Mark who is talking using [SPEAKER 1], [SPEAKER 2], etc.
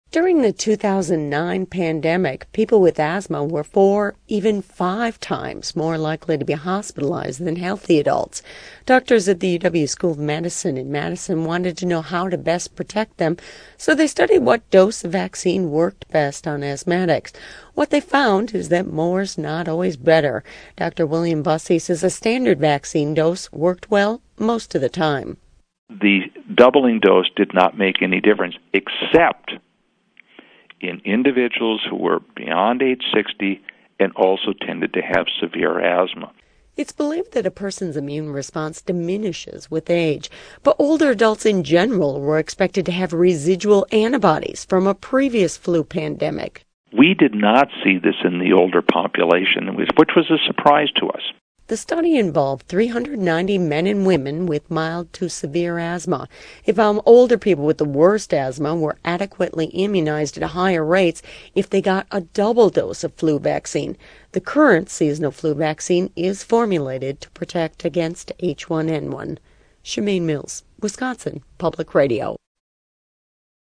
[SPEAKER 1] During the 2009 pandemic, people with asthma were 4, even 5 times more likely to be hospitalized than healthy adults. Doctors at the UW School of Medicine in Madison wanted to know how to best protect them, so they studied what dose of vaccine worked best on asthmatics. What they found is that more's not always better. Dr. William Bussey says a standard vaccine dose worked well most of the time.
[SPEAKER 2] The doubling dose did not make any difference, except in individuals who were beyond age 60 and also tended to have severe asthma.
[SPEAKER 1] It's believed that a person's immune response diminishes with age, but older adults in general were expected to have residual antibodies from a previous flu pandemic.
[SPEAKER 2] We did not see this in the older population, which was a surprise to us.
[SPEAKER 1] The study involved 390 men and women with mild to severe asthma. It found older people with the worst asthma were adequately immunized at higher rates if they got a double dose of flu vaccine. The current seasonal flu vaccine is formulated to protect against H1N1. Shemaine Mills, Wisconsin Public Radio.